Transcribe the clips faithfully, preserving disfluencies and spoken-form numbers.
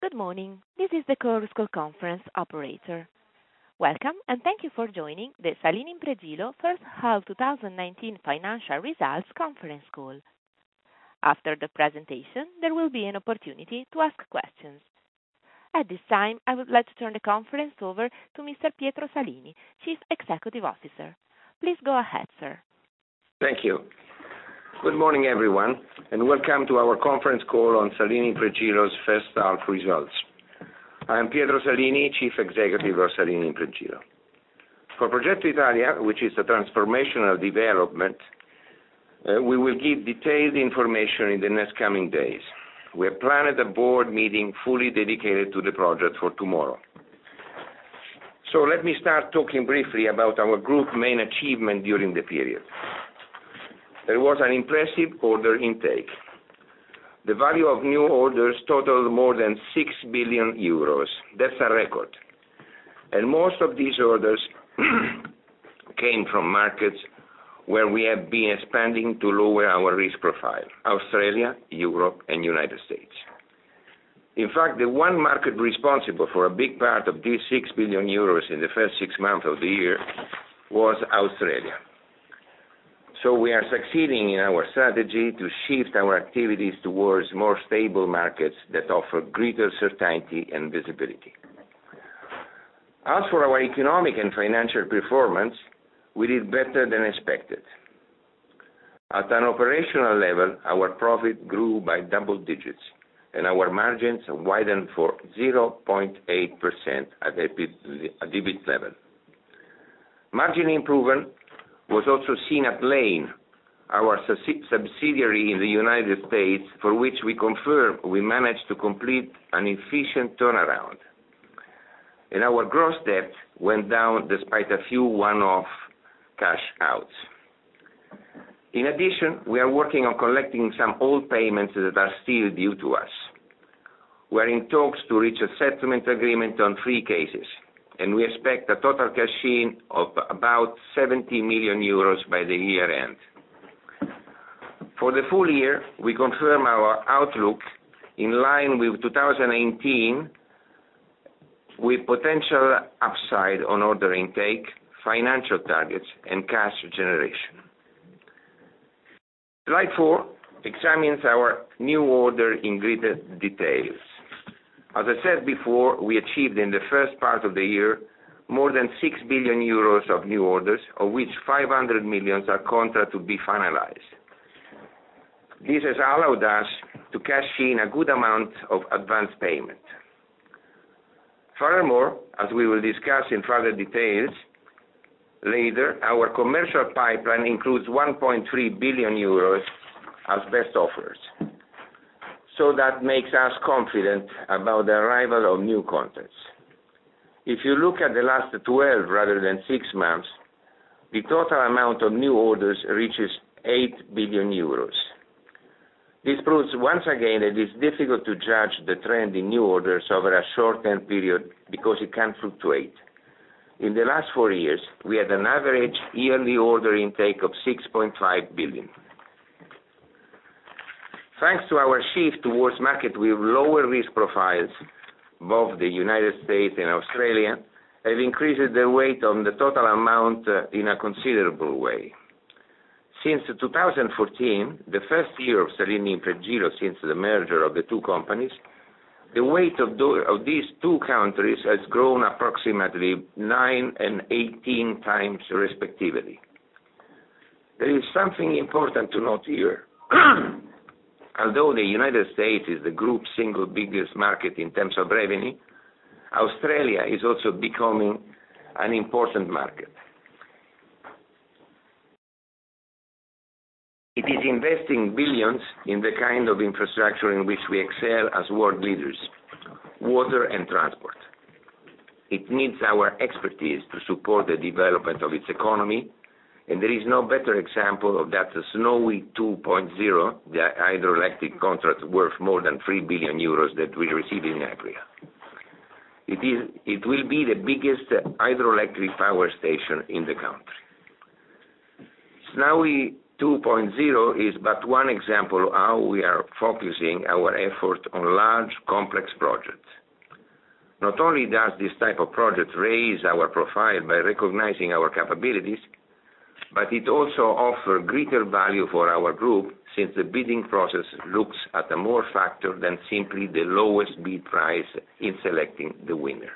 Good morning. This is the Chorus Call conference operator. Welcome, and thank you for joining the Salini Impregilo first half twenty nineteen financial results conference call. After the presentation, there will be an opportunity to ask questions. At this time, I would like to turn the conference over to Mister Pietro Salini, Chief Executive Officer. Please go ahead, sir. Thank you. Good morning, everyone, and welcome to our conference call on Salini Impregilo's first half results. I am Pietro Salini, Chief Executive of Salini Impregilo. For Progetto Italia, which is a transformational development, uh, we will give detailed information in the next coming days. We have planned a board meeting fully dedicated to the project for tomorrow. So let me start talking briefly about our group main achievement during the period. There was an impressive order intake. The value of new orders totaled more than six billion euros. That's a record. And most of these orders came from markets where we have been expanding to lower our risk profile: Australia, Europe, and United States. In fact, the one market responsible for a big part of these six billion euros in the first six months of the year was Australia. So we are succeeding in our strategy to shift our activities towards more stable markets that offer greater certainty and visibility. As for our economic and financial performance, we did better than expected. At an operational level, our profit grew by double digits, and our margins widened for zero point eight percent at the E B I T level. Margin improvement was also seen at Lane, our subsidiary in the United States, for which we confirm we managed to complete an efficient turnaround. And our gross debt went down despite a few one-off cash outs. In addition, we are working on collecting some old payments that are still due to us. We are in talks to reach a settlement agreement on three cases, and we expect a total cash-in of about seventy million euros by the year end. For the full year, we confirm our outlook in line with two thousand nineteen, with potential upside on order intake, financial targets, and cash generation. Slide four examines our new order in greater details. As I said before, we achieved in the first part of the year more than six billion euros of new orders, of which five hundred million are contract to be finalized. This has allowed us to cash in a good amount of advance payment. Furthermore, as we will discuss in further details later, our commercial pipeline includes one point three billion euros as best offers. So that makes us confident about the arrival of new contracts. If you look at the last twelve rather than six months, the total amount of new orders reaches eight billion euros. This proves once again that it is difficult to judge the trend in new orders over a short-term period because it can fluctuate. In the last four years, we had an average yearly order intake of six point five billion. Thanks to our shift towards markets with lower risk profiles, both the United States and Australia have increased their weight on the total amount uh, in a considerable way. Since two thousand fourteen, the first year of Salini Impregilo since the merger of the two companies, the weight of, do, of these two countries has grown approximately nine and eighteen times respectively. There is something important to note here. Although the United States is the group's single biggest market in terms of revenue, Australia is also becoming an important market. It is investing billions in the kind of infrastructure in which we excel as world leaders: water and transport. It needs our expertise to support the development of its economy, and there is no better example of that Snowy two point oh, the hydroelectric contract worth more than three billion euros that we received in April. It is, it will be the biggest hydroelectric power station in the country. Snowy two point oh is but one example of how we are focusing our effort on large, complex projects. Not only does this type of project raise our profile by recognizing our capabilities, but it also offers greater value for our group since the bidding process looks at a more factor than simply the lowest bid price in selecting the winner.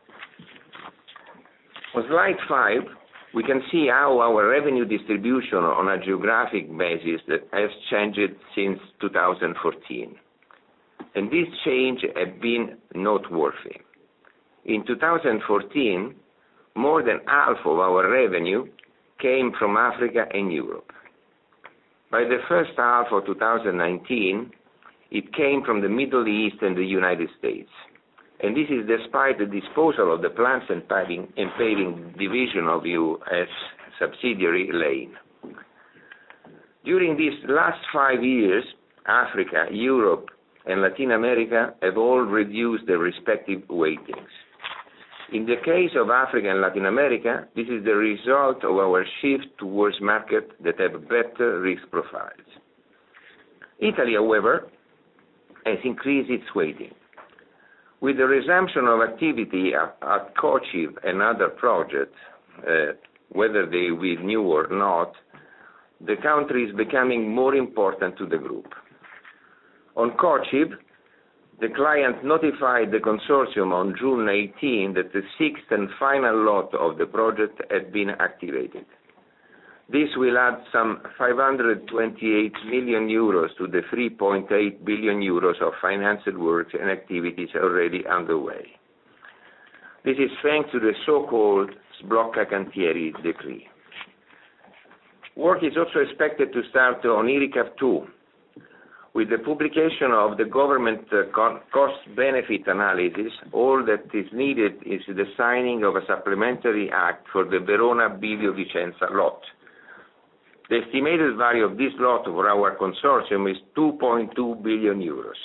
On slide five, we can see how our revenue distribution on a geographic basis has changed since two thousand fourteen. And this change has been noteworthy. In two thousand fourteen, more than half of our revenue came from Africa and Europe. By the first half of two thousand nineteen, it came from the Middle East and the United States. And this is despite the disposal of the plants and paving, and paving division of U S subsidiary Lane. During these last five years, Africa, Europe, and Latin America have all reduced their respective weightings. In the case of Africa and Latin America, this is the result of our shift towards markets that have better risk profiles. Italy, however, has increased its weighting. With the resumption of activity at, at COCIV and other projects, uh, whether they will new or not, the country is becoming more important to the group. On COCIV, the client notified the consortium on June eighteenth that the sixth and final lot of the project had been activated. This will add some five hundred twenty-eight million euros to the three point eight billion euros of financed works and activities already underway. This is thanks to the so-called Sblocca Cantieri decree. Work is also expected to start on I R I C A V two. With the publication of the government uh, cost-benefit analysis, all that is needed is the signing of a supplementary act for the Verona-Bivio-Vicenza lot. The estimated value of this lot for our consortium is two point two billion euros.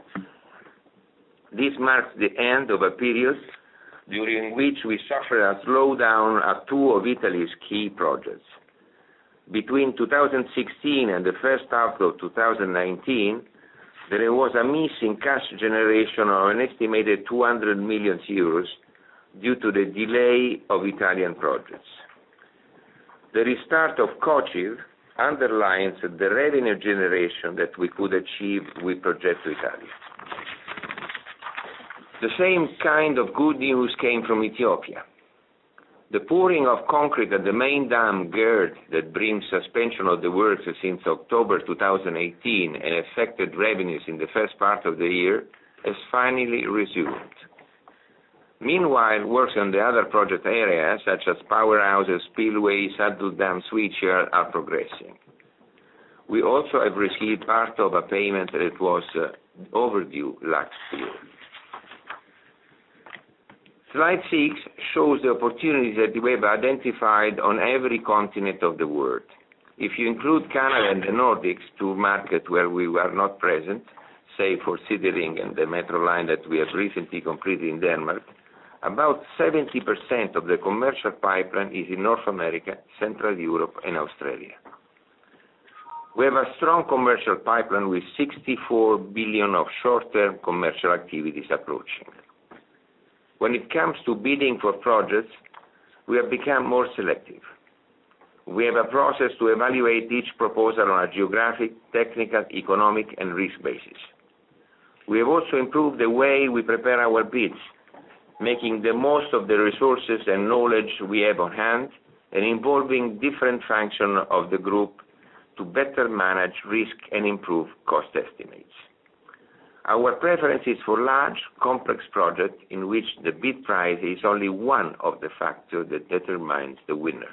This marks the end of a period during which we suffered a slowdown at two of Italy's key projects. Between two thousand sixteen and the first half of two thousand nineteen, there was a miss in cash generation of an estimated two hundred million euros due to the delay of Italian projects. The restart of COCIV underlines the revenue generation that we could achieve with Progetto Italia. The same kind of good news came from Ethiopia. The pouring of concrete at the main dam GERD that brings suspension of the works since October two thousand eighteen and affected revenues in the first part of the year has finally resumed. Meanwhile, works on the other project areas, such as powerhouses, spillways, Saddle Dam switchyard, are progressing. We also have received part of a payment that was uh, overdue last year. Slide six shows the opportunities that we have identified on every continent of the world. If you include Canada and the Nordics, two markets where we were not present, save for Siddering and the metro line that we have recently completed in Denmark, about seventy percent of the commercial pipeline is in North America, Central Europe, and Australia. We have a strong commercial pipeline with sixty-four billion of short-term commercial activities approaching. When it comes to bidding for projects, we have become more selective. We have a process to evaluate each proposal on a geographic, technical, economic, and risk basis. We have also improved the way we prepare our bids, making the most of the resources and knowledge we have on hand and involving different functions of the group to better manage risk and improve cost estimates. Our preference is for large, complex projects in which the bid price is only one of the factors that determines the winner.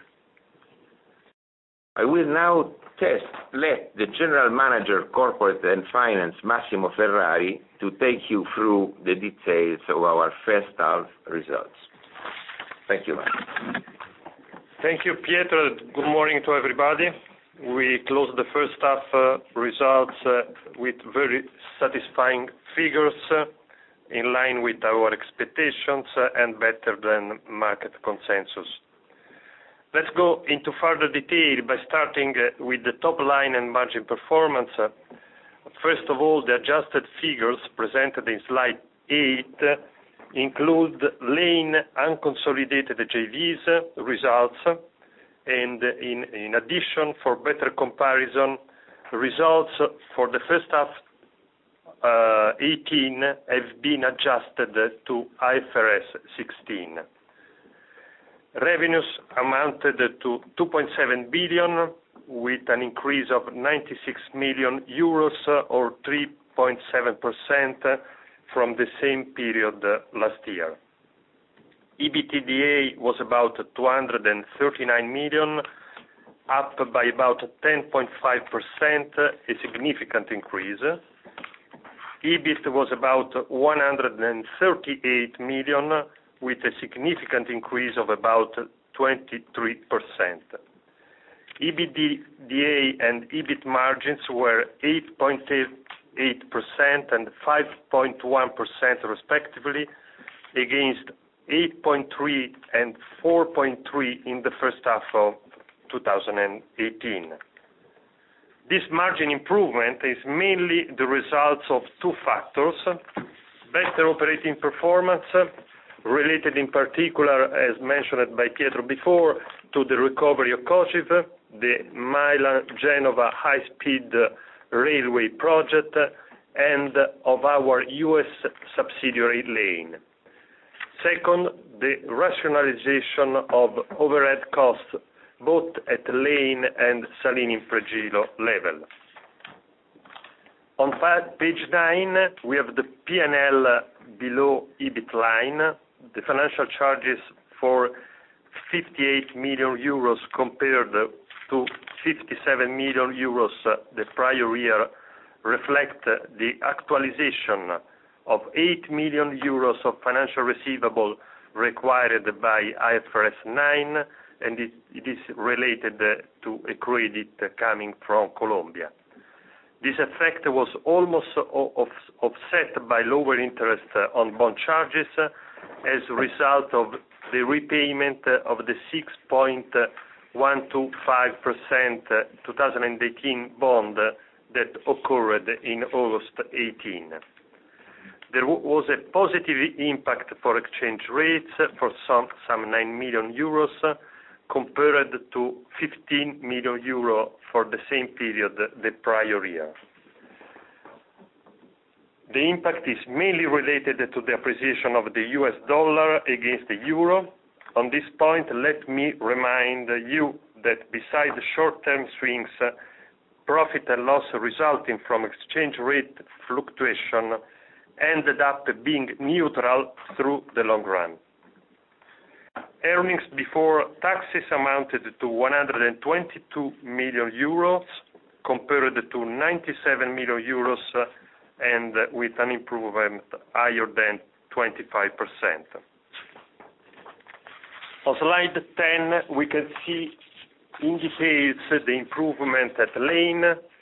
I will now test, let the General Manager, Corporate and Finance, Massimo Ferrari, to take you through the details of our first half results. Thank you, Massimo. Thank you, Pietro. Good morning to everybody. We closed the first half uh, results uh, with very satisfying figures uh, in line with our expectations uh, and better than market consensus. Let's go into further detail by starting with the top line and margin performance. First of all, the adjusted figures presented in slide eight include Lane unconsolidated J Vs results, and in, in addition, for better comparison, results for the first half uh, eighteen have been adjusted to I F R S sixteen. Revenues amounted to two point seven billion, with an increase of ninety-six million euros, or three point seven percent from the same period last year. EBITDA was about two hundred thirty-nine million, up by about ten point five percent, a significant increase. EBIT was about one hundred thirty-eight million, with a significant increase of about twenty-three percent. EBITDA and EBIT margins were eight point eight percent and five point one percent respectively, against eight point three and four point three in the first half of two thousand eighteen. This margin improvement is mainly the result of two factors: better operating performance, related in particular, as mentioned by Pietro before, to the recovery of COCIV, the Milan-Genova high-speed railway project, and of our U S subsidiary Lane. Second, the rationalization of overhead costs, both at Lane and Salini Impregilo level. On page nine, we have the P and L below EBIT line. The financial charges for fifty-eight million euros compared to fifty-seven million euros the prior year reflect the actualization of eight million euros of financial receivable required by I F R S nine, and it, it is related to a credit coming from Colombia. This effect was almost offset by lower interest on bond charges as a result of the repayment of the six point one two five percent two thousand eighteen bond that occurred in August eighteen. There was a positive impact for exchange rates for some, some nine million euros compared to fifteen million euro for the same period the prior year. The impact is mainly related to the appreciation of the U S dollar against the euro. On this point, let me remind you that besides short-term swings, profit and loss resulting from exchange rate fluctuation ended up being neutral through the long run. Earnings before taxes amounted to one hundred twenty-two million euros compared to ninety-seven million euros, and with an improvement higher than twenty-five percent. On slide ten, we can see in details the improvement at Lane.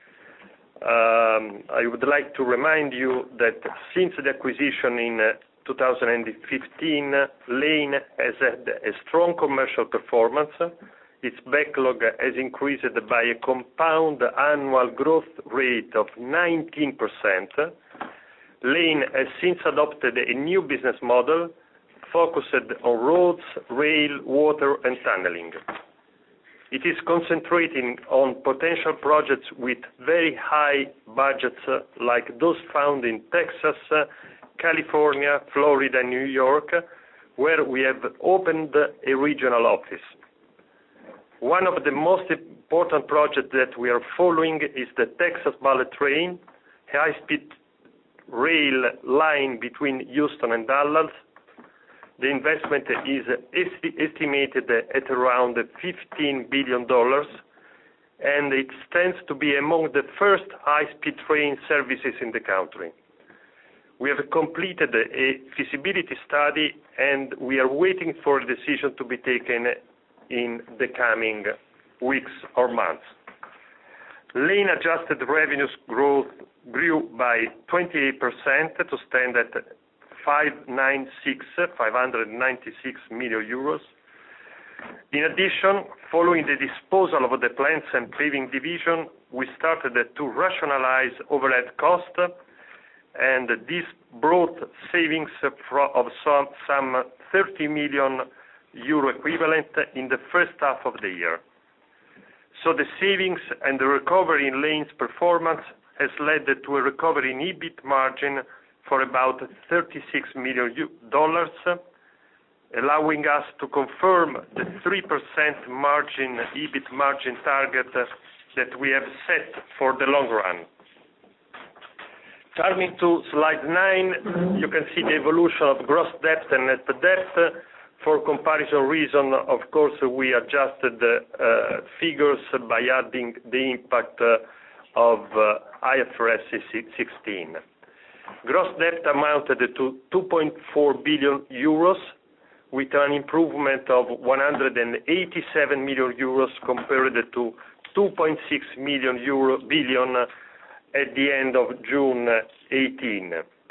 Um, I would like to remind you that since the acquisition in uh, two thousand fifteen, Lane has had a strong commercial performance. Its backlog has increased by a compound annual growth rate of nineteen percent. Lane has since adopted a new business model focused on roads, rail, water, and tunneling. It is concentrating on potential projects with very high budgets, uh, like those found in Texas, uh, California, Florida, and New York, where we have opened a regional office. One of the most important projects that we are following is the Texas Bullet Train, a high-speed rail line between Houston and Dallas. The investment is esti- estimated at around fifteen billion dollars, and it stands to be among the first high-speed train services in the country. We have completed a feasibility study, and we are waiting for a decision to be taken in the coming weeks or months. Lane adjusted revenues growth grew by twenty-eight percent to stand at five hundred ninety-six million euros. In addition, following the disposal of the plants and paving division, we started to rationalize overhead costs, and this brought savings of some, some thirty million euro equivalent in the first half of the year. So the savings and the recovery in lanes performance has led to a recovery in EBIT margin for about thirty-six million dollars, allowing us to confirm the three percent margin, EBIT margin target that we have set for the long run. Turning to slide nine, you can see the evolution of gross debt and net debt. For comparison reason, of course, we adjusted the uh, figures by adding the impact uh, of uh, I F R S sixteen. Gross debt amounted to two point four billion euros, with an improvement of one hundred eighty-seven million euros compared to two point six billion euro, billion at the end of June eighteen.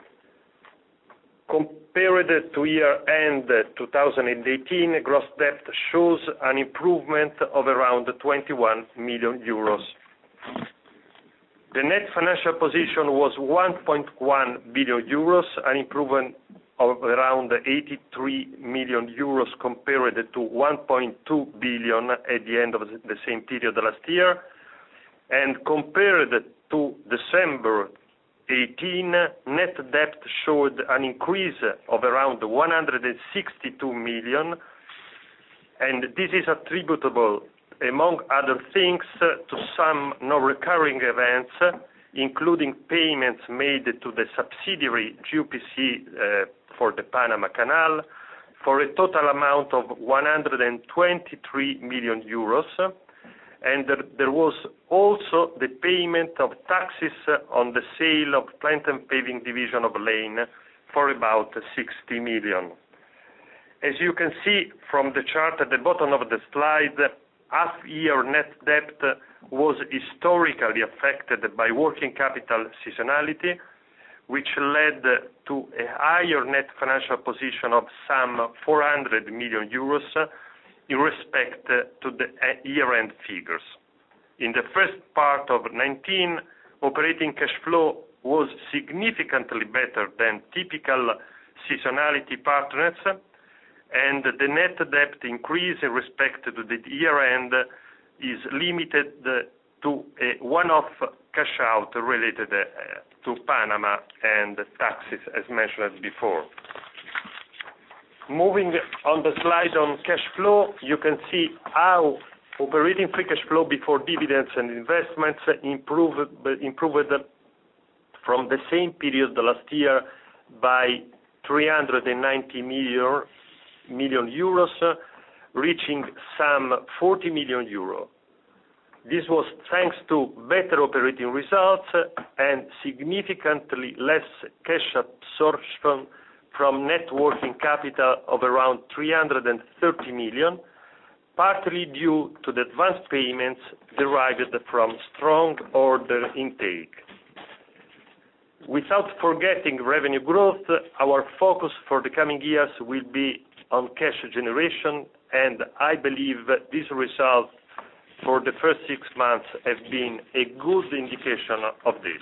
Compared to year-end two thousand eighteen, gross debt shows an improvement of around twenty-one million euros. The net financial position was one point one billion euros, an improvement of around eighty-three million euros compared to one point two billion at the end of the same period last year, and compared to December eighteen, net debt showed an increase of around one hundred sixty-two million, and this is attributable, among other things, to some non-recurring events, including payments made to the subsidiary G U P C uh, for the Panama Canal for a total amount of one hundred twenty-three million euros, and there, there was also the payment of taxes on the sale of plant and paving division of Lane for about sixty million. As you can see from the chart at the bottom of the slide, half-year net debt was historically affected by working capital seasonality, which led to a higher net financial position of some four hundred million euros in respect to the year-end figures. In the first part of nineteen, operating cash flow was significantly better than typical seasonality patterns, and the net debt increase in respect to the year-end is limited to a one-off cash out related to Panama and taxes, as mentioned before. Moving on the slide on cash flow, you can see how operating free cash flow before dividends and investments improved, improved from the same period last year by three hundred ninety million, million euros, reaching some forty million euro. This was thanks to better operating results and significantly less cash absorption from net working capital of around three hundred thirty million, partly due to the advance payments derived from strong order intake. Without forgetting revenue growth, our focus for the coming years will be on cash generation, and I believe these results for the first six months have been a good indication of this.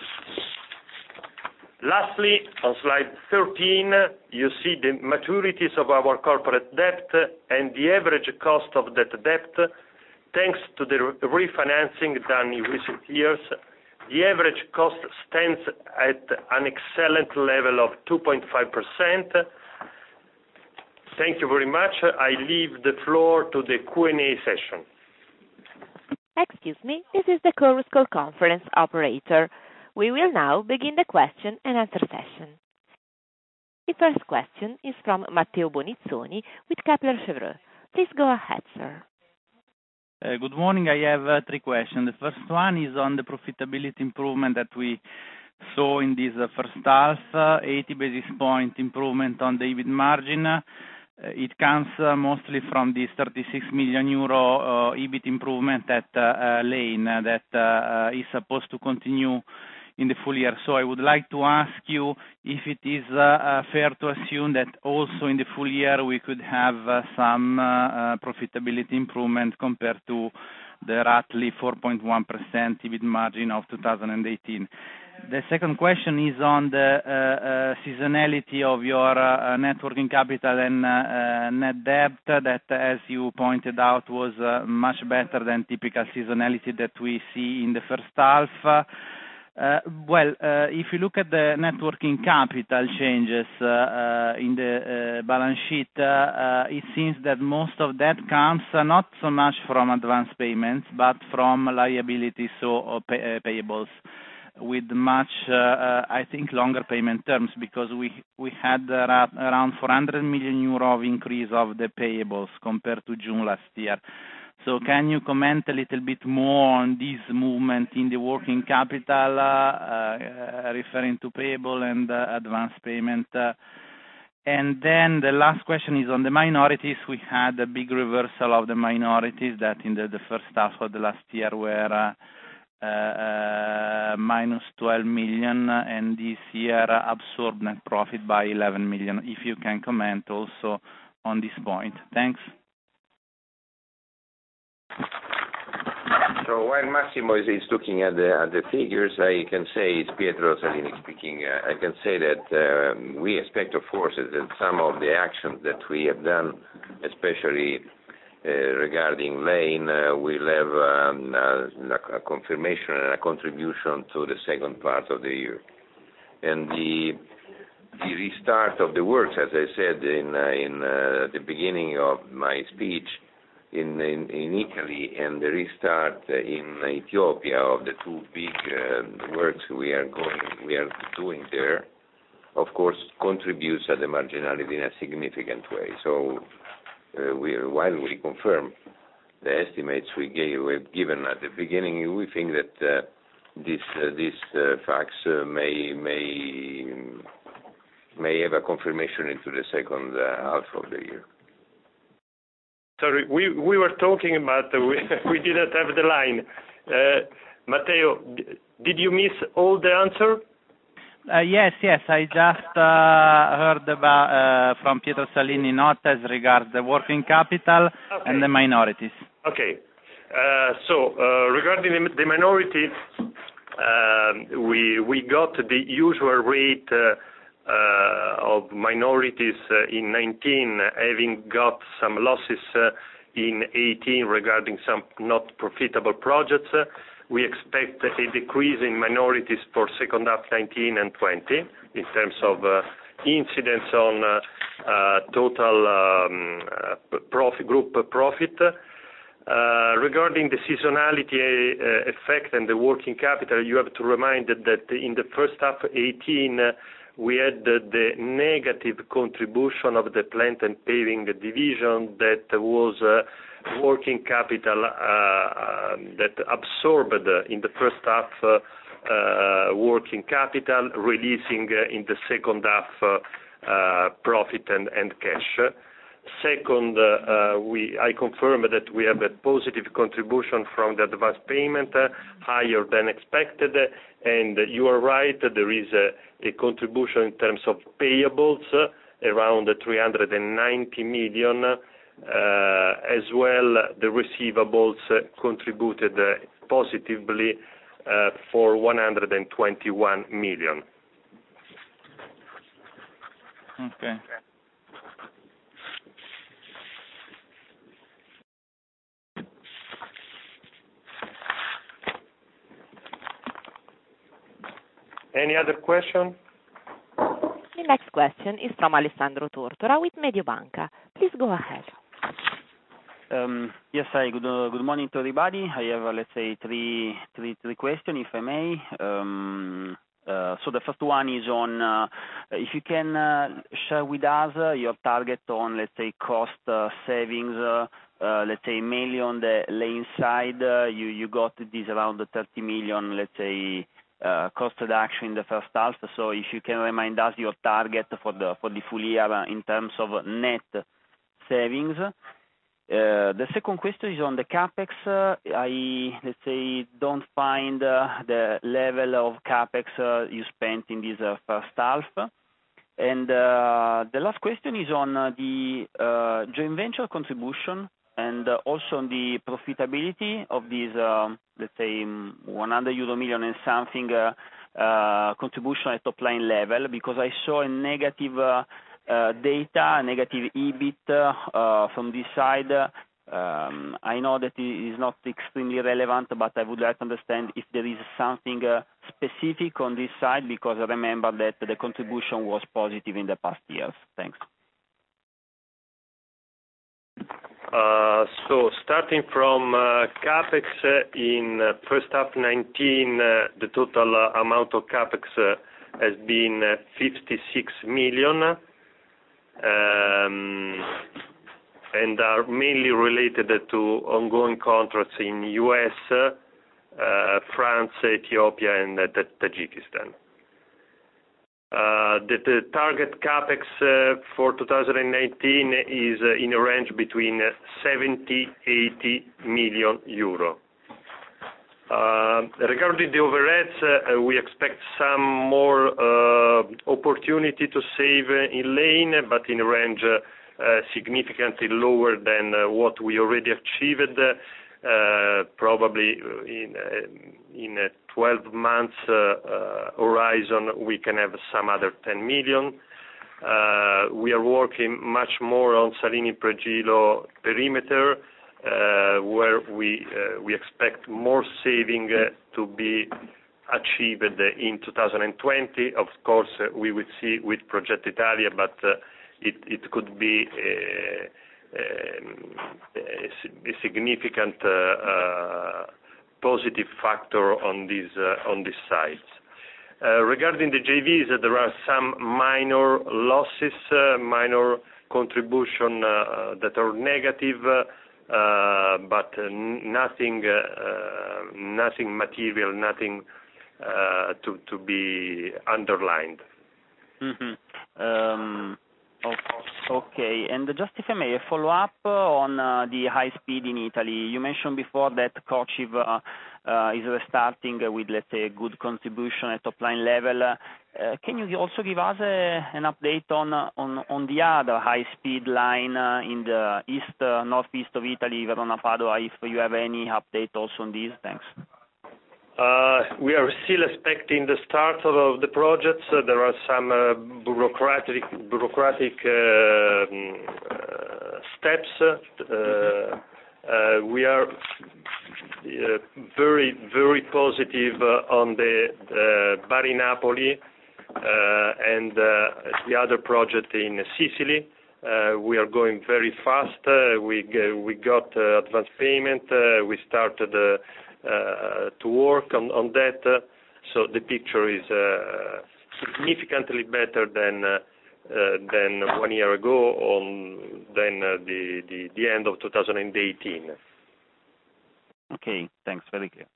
Lastly, on slide thirteen, you see the maturities of our corporate debt and the average cost of that debt. Thanks to the refinancing done in recent years, the average cost stands at an excellent level of two point five percent. Thank you very much. I leave the floor to the Q and A session. Excuse me, this is the Chorus Call conference operator. We will now begin the question and answer session. The first question is from Matteo Bonizzoni with Kepler Cheuvreux. Please go ahead, sir. Uh, good morning. I have uh, three questions. The first one is on the profitability improvement that we saw in this uh, first half, uh, eighty basis point improvement on the EBIT margin. Uh, it comes uh, mostly from this thirty-six million euro uh, EBIT improvement at uh, uh, Lane uh, that uh, uh, is supposed to continue in the full year. So I would like to ask you if it is uh, uh, fair to assume that also in the full year we could have uh, some uh, uh, profitability improvement compared to the roughly four point one percent EBIT margin of two thousand eighteen. The second question is on the uh, uh, seasonality of your uh, net working capital and uh, uh, net debt that, as you pointed out, was uh, much better than typical seasonality that we see in the first half. Uh, well, uh, if you look at the net working capital changes uh, uh, in the uh, balance sheet, uh, uh, it seems that most of that comes uh, not so much from advance payments, but from liabilities, so uh, pay, uh, payables, with much, uh, uh, I think, longer payment terms, because we we had uh, around four hundred million euro of increase of the payables compared to June last year. So can you comment a little bit more on this movement in the working capital, uh, uh, referring to payable and uh, advance payment? Uh, and then the last question is on the minorities. We had a big reversal of the minorities that in the, the first half of the last year were uh, uh, uh, minus twelve million, and this year uh, absorbed net profit by eleven million. If you can comment also on this point. Thanks. So while Massimo is, is looking at the at the figures, I can say, it's Pietro Salini speaking, uh, I can say that um, we expect, of course, that some of the actions that we have done, especially uh, regarding Lane, uh, will have um, a, a confirmation and a contribution to the second part of the year. And the the restart of the works, as I said in uh, in uh, the beginning of my speech, In, in, in Italy, and the restart in Ethiopia of the two big uh, works we are going, we are doing there, of course, contributes at the marginality in a significant way. So, uh, we, while we confirm the estimates we gave, we've given at the beginning, we think that uh, this uh, these uh, facts uh, may may may have a confirmation into the second uh, half of the year. Sorry, we we were talking about uh, we we didn't have the line. Uh, Matteo, did you miss all the answer? Uh, yes, yes. I just uh, heard about uh, from Pietro Salini, not as regards the working capital okay. and the minorities. Okay. Uh, so uh, regarding the, the minority, uh, we we got the usual rate. Uh, Uh, of minorities uh, in nineteen, having got some losses uh, in eighteen regarding some not profitable projects. Uh, we expect a decrease in minorities for second half nineteen and twenty in terms of uh, incidence on uh, uh, total um, uh, profit, group profit. Uh, regarding the seasonality uh, effect and the working capital, you have to remind that in the first half eighteen, uh, we had the, the negative contribution of the plant and paving division that was uh, working capital uh, uh, that absorbed in the first half uh, uh, working capital, releasing uh, in the second half uh, uh, profit and, and cash. Second, uh, uh, we, I confirm that we have a positive contribution from the advance payment, uh, higher than expected, and you are right, there is a, a contribution in terms of payables, uh, around three hundred ninety million, uh, as well the receivables uh, contributed uh, positively uh, for one hundred twenty-one million. Okay. Any other question? The next question is from Alessandro Tortora with Mediobanca. Please go ahead. Um, yes, hi. Good, uh, good morning to everybody. I have, uh, let's say, three, three, three questions, if I may. Um, uh, so the first one is on uh, if you can uh, share with us uh, your target on, let's say, cost uh, savings. Uh, uh, let's say mainly on the lane side. Uh, you you got this around thirty million, let's say. Uh, cost reduction in the first half. So if you can remind us your target for the for the full year uh, in terms of net savings. Uh, the second question is on the CapEx. Uh, I, let's say, don't find uh, the level of CapEx uh, you spent in this uh, first half. And uh, the last question is on uh, the uh, joint venture contribution and uh, also on the profitability of this, um, let's say, one hundred euro million and something uh, uh, contribution at top line level, because I saw a negative uh, uh, data, negative E B I T uh, from this side. Um, I know that it is not extremely relevant, but I would like to understand if there is something uh, specific on this side, because I remember that the contribution was positive in the past years. Thanks. Uh, so starting from uh, CapEx uh, in uh, first half nineteen, uh, the total uh, amount of CapEx uh, has been uh, fifty-six million. Um, and are mainly related to ongoing contracts in U S, uh, France, Ethiopia, and uh, Tajikistan. Uh, the, the target CapEx uh, for two thousand nineteen is uh, in a range between seventy to eighty million euro. Uh, regarding the overheads, uh, we expect some more uh, opportunity to save in lane, but in a range uh, uh, significantly lower than uh, what we already achieved. Uh, probably in uh, in a twelve months uh, uh, horizon, we can have some other ten million. Uh, we are working much more on Salini Pregilo perimeter, uh, where we uh, we expect more saving uh, to be achieved in two thousand twenty. Of course, uh, we will see with Progetto Italia, but uh, it it could be uh, Um, a significant uh, uh, positive factor on these uh, on these sides. Uh, regarding the J Vs, uh, there are some minor losses, uh, minor contribution uh, that are negative, uh, uh, but uh, nothing uh, uh, nothing material, nothing uh, to to be underlined. Mm-hmm. Um... Okay, and just if I may, a follow-up on uh, the high speed in Italy. You mentioned before that Kochiv uh, uh, is restarting with, let's say, a good contribution at top-line level. Uh, can you also give us a, an update on, on on the other high-speed line uh, in the east, uh, northeast of Italy, Verona, Padua, if you have any update also on this? Thanks. Uh, we are still expecting the start of the projects. Uh, there are some uh, bureaucratic bureaucratic uh, uh, steps. Uh, uh, we are uh, very very positive uh, on the uh, Bari Napoli uh, and uh, the other project in Sicily. Uh, we are going very fast. Uh, we we got uh, advance payment. Uh, we started. Uh, Uh, to work on, on that, uh, so the picture is uh, significantly better than uh, uh, than one year ago, on than uh, the, the the end of two thousand eighteen. Okay, thanks. Very clear.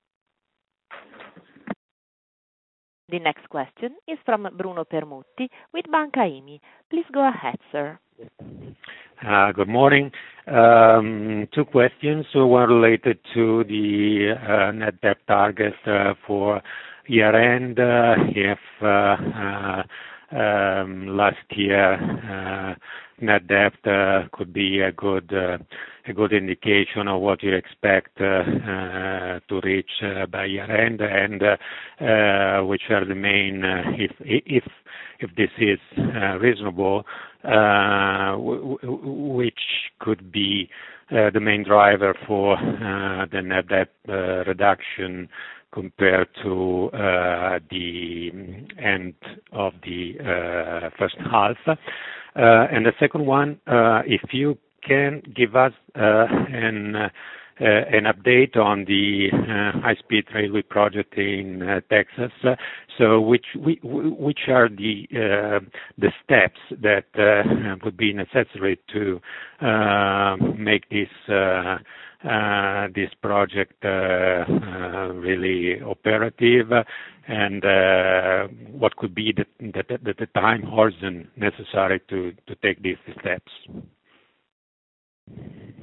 The next question is from Bruno Permutti with Banca I M I. Please go ahead, sir. Uh, good morning. Um, two questions. So one related to the uh, net debt target uh, for year-end. Uh, if uh, uh, um, last year uh, net debt uh, could be a good uh, a good indication of what you expect uh, uh, to reach uh, by year-end, and uh, uh, which are the main, uh, if if if this is uh, reasonable, uh, w- w- which could be uh, the main driver for uh, the net debt uh, reduction compared to uh, the end of the uh, first half. Uh, and the second one, uh, if you can give us uh, an uh, an update on the uh, high-speed railway project in uh, Texas. Uh, so, which we, which are the uh, the steps that uh, would be necessary to uh, make this uh, uh, this project uh, uh, really operative, and uh, what could be the, the, the, the time horizon necessary to, to take these steps?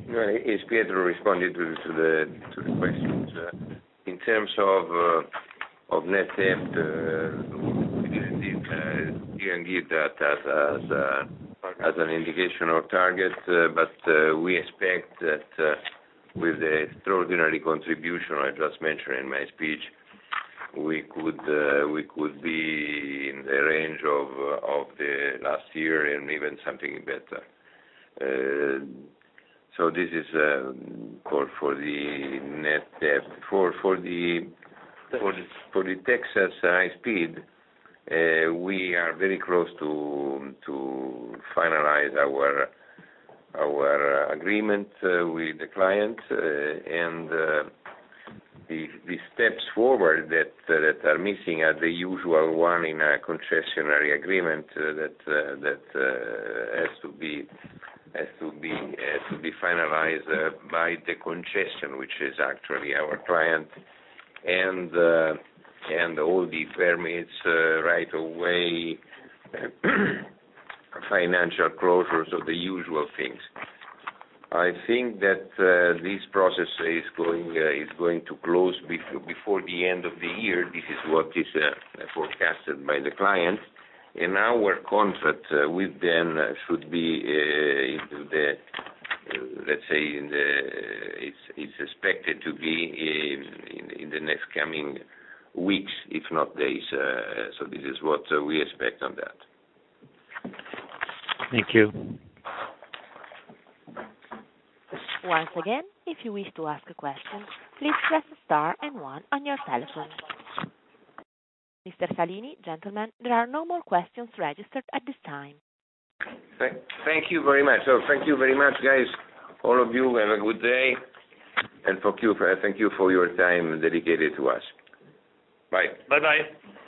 No, is Pietro responded to, to the to the questions uh, in terms of uh, of net debt? Uh, we didn't, give, uh, didn't give that as as, uh, as an indication or target, uh, but uh, we expect that uh, with the extraordinary contribution I just mentioned in my speech, we could uh, we could be in the range of uh, of the last year and even something better. Uh, so this is uh, for for the net debt. For for the for the, for the Texas high speed, uh, we are very close to to finalize our our agreement uh, with the client uh, and. Uh, The, the steps forward that uh, that are missing are the usual one in a concessionary agreement uh, that uh, that uh, has to be has to be has to be finalized uh, by the concession, which is actually our client, and uh, and all the permits, uh, right of way, financial closures, so the usual things. I think that uh, this process is going uh, is going to close before, before the end of the year. This is what is uh, forecasted by the client, and our contract uh, with them uh, should be uh, into the uh, let's say in the uh, it's it's expected to be in, in, in the next coming weeks, if not days. Uh, so this is what uh, we expect on that. Thank you. Once again, if you wish to ask a question, please press star and one on your telephone. Mister Salini, gentlemen, there are no more questions registered at this time. Thank, thank you very much. So thank you very much, guys. All of you have a good day, and for you, thank you for your time dedicated to us. Bye. Bye bye.